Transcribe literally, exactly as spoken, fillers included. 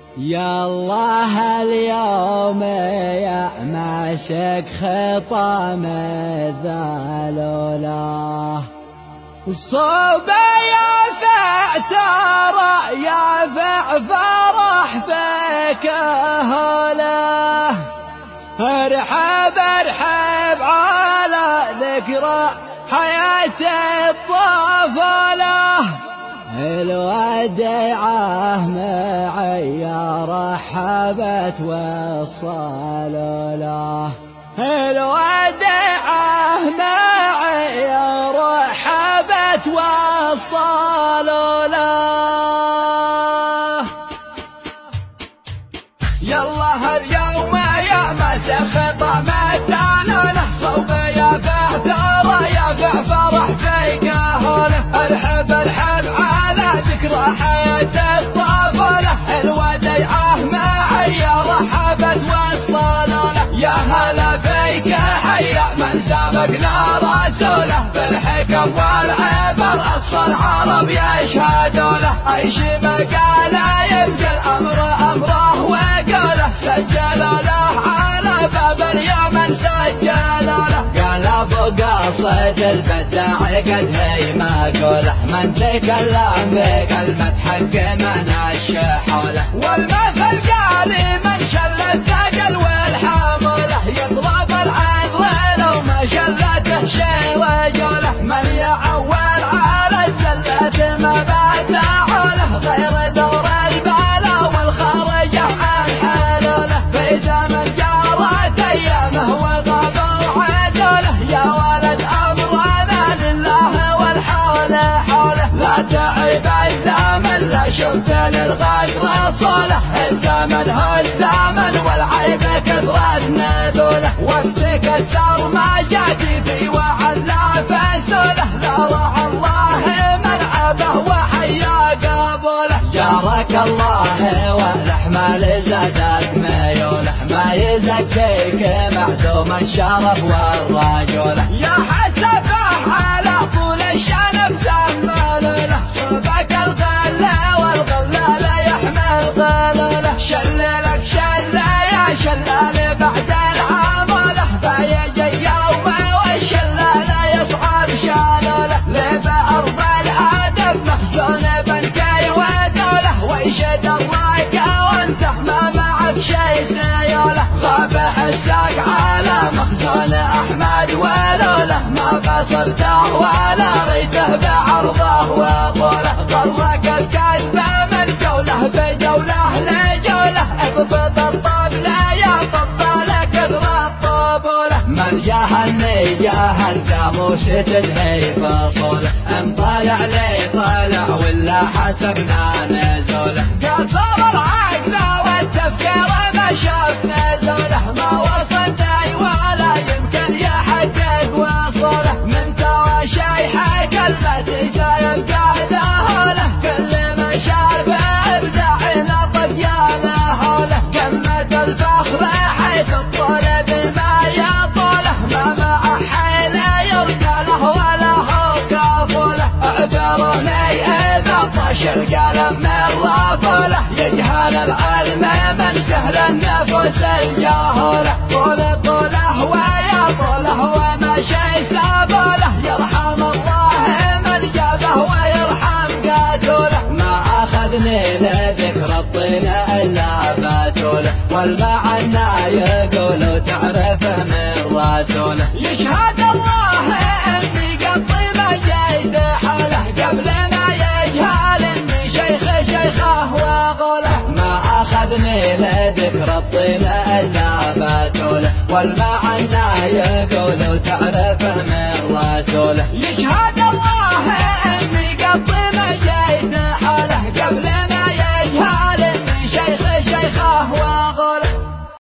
يا الله اليوم يا ماسك خطام الذلوله الصوب يافع ترى يافع فرح فيك هلا ارحب ارحب على ذكرى حياة الطفولة الوديعة معي رحبت وصلوا له الوديعة معي رحبت وصلوا له يالله اليوم يا مسخ خطام الدلالة صوب يافع ترى يافع فرح فيك هلا ارحب ارحب على ذكرى حياة الطفولة الوديعة معي رحبت وصلوا له يا هلا فيك حيا من سبقنا رسوله بالحكم والعبر اصل العرب يشهدوا له اي شي مقاله يبقى الامر امره وقوله سجلوا له على باب اليمن سجلوا له قال ابو قاصد البداع قد هي مقوله من تكلم بكلمه حق من الشحوله والمثل قال من شل الثقل والحموله يضرب العذر لو ما شلته شي رجوله من يعول على الزلة ما بتعوله غير دور البلا والخرج عن حلوله في زمن جارت ايامه وغاب وعدوله يا ولد امرنا لله والحول حوله لا تعب الزمن لا شفت للغدر صوله الزمن هو الزمن والعيب كثرت نذوله وقتك السر ما جاتي في وعلى فسوله لا رعى الله ملعبه وحيا قبوله جارك الله والاحمال زادت ميوله ما يزكيك معدوم الشرف والرجوله يا حسبه على طول الشنب زمن له صبك الغله والغله لا يحمل غلله شللك شله يا شلال بعد العمله فيجي يوم والشلال يصعد شالوله لبى ارض الادب مخزون بنكي ودوله ويشد الرايك وانته ما معك شي سيوله غاب حسك على مخزون احمد ولوله ما قصرته ولا ريته بعرضه وطوله غرك الكذبه من جوله بجوله لجوله اضبط الطبله يا طباله كثر الطبوله من جاهلني جاهل قاموس تدهي فصوله ان طالع لي طالع ولا حسبنا نزوله قصر العقل والتفكير ما شاف نزوله ما وصلني ولا يمكن يحقق وصوله من ترى شيحه كلمتي سيبقى ذهوله كل ما شافه ابدع نطق يا لهوله قمة الفخر حيث الطلب ما يطوله ما مع حين يرقى له ولا هو كفوله اعذروني اذا طش القلم من رفوله يجهل العلم من جهل النفوس الجهوله طول طوله ويا طوله وما شي سابوله يرحم الله من جابه ويرحم قاتوله ما اخذني لذكر الطين الا باتوله والمعنى يقول تعرفه من رسوله يشهد الله اني قط ما جيت حوله قبل ما يجهل اني شيخ شيخه وغوله ما اخذني لذكر الطين الا باتوله والمعنى يقول تعرفه من رسوله يشهد